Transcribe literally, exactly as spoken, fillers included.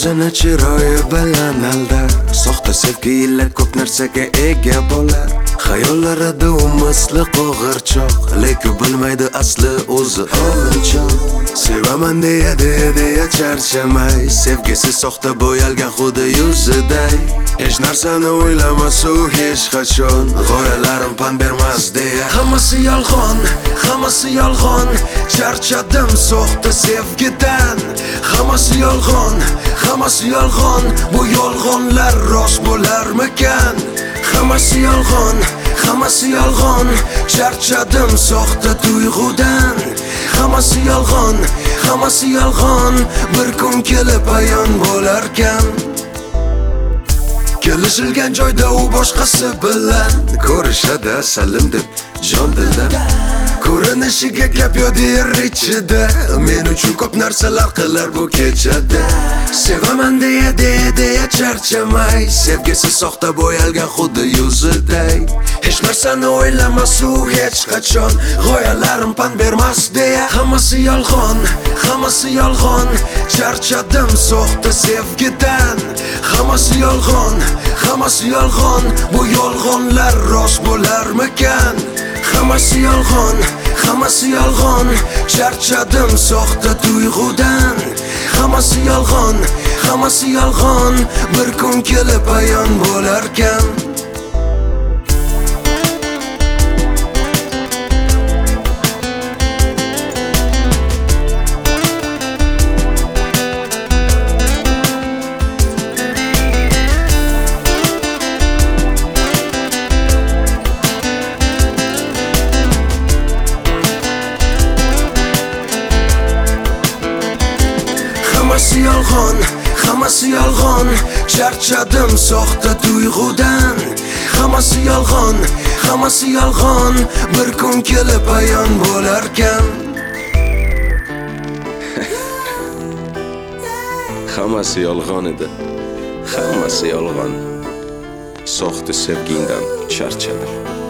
o'zini chiroyi bilan aldar. Soxta sevgi ila ko'p narsaga ega bo'lar. Xayollarida u misli qo'g'irchoq, lekin bilmaydi asli o'zi o'g'irchoq. Sevaman deya deya deya charchamay, sevgisi soxta bo'yalgan xuddi yuziday. Hech narsani o'ylamas u hech qachon, g'oyalarim pan bermas deya. Hammasi yolg'on, hammasi yolg'on, charchadim soxta sevgidan. Hammasi yolg'on, hammasi yolg'on, bu yolg'onlar rost bo'larmikan? Hammasi yolg'on, hammasi yolg'on, charchadim soxta tuyg'udan. Hammasi yolg'on, hammasi yolg'on, bir kun kelib ayon bo'larkan. Kelishilgan joyda u boshqasi bilan ko'rishadi salim deb jon dildan. Ko'rinishiga gap yo'q yer ichida, men uchun ko'p narsalar qilar bu kechada. Sevaman deya deya deya charchamay, sevgisi soxta bo'yalgan xuddi yuziday. Hech narsani o'ylamas u hech qachon, g'oyalarim pan bermas deya. Hammasi yolg'on, hammasi yolg'on, charchadim soxta sevgidan. Hammasi yolg'on, hammasi yolg'on, bu yolg'onlar rost bo'larmikan? Hammasi yolg'on, hammasi yolg'on, charchadim soxta tuyg'udan. Hammasi yolg'on, hammasi yolg'on, bir kun kelib ayon bo'larkan. Hammasi yolg'on, hammasi yolg'on, charchadim soxta tuyg'udan. Hammasi yolg'on, hammasi yolg'on, bir kun kelib ayon bo'larkan. Hammasi yolg'on edi, hammasi yolg'on. Soxta sevgingdan charchadim.